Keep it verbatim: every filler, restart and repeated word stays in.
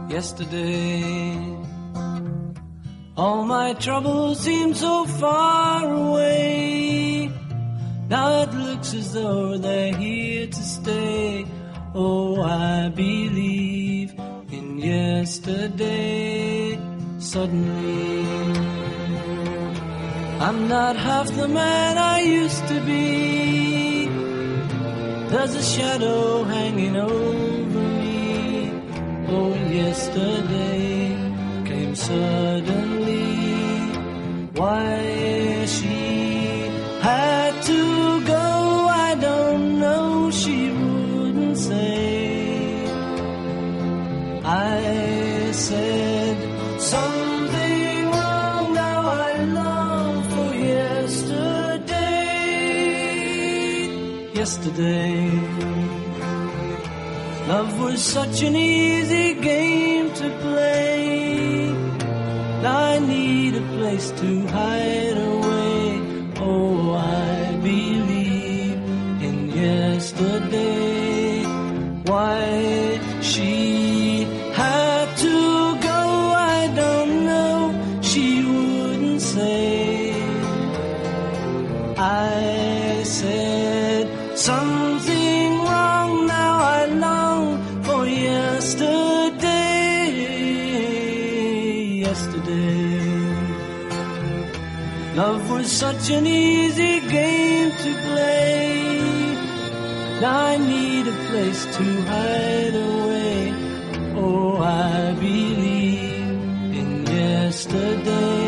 yesterday. All my troubles seem so far away. Now it looks as though they're here to stay. Oh, I believe in yesterday. Suddenly, I'm not half the man I used to be. There's a shadow hanging over me. Oh, yesterday came suddenly. Why she had to go, I don't know, she wouldn't say. I said something wrong, now I long for yesterday. Yesterday, love was such an easy game to play. Now I need a place to hide away. Oh, I believe in yesterday. Why she had to go, I don't know, she wouldn't say. I said something wrong, now I long for yesterday. Yesterday, love was such an easy game to play. Now I need a place to hide away. Oh, I believe in yesterday.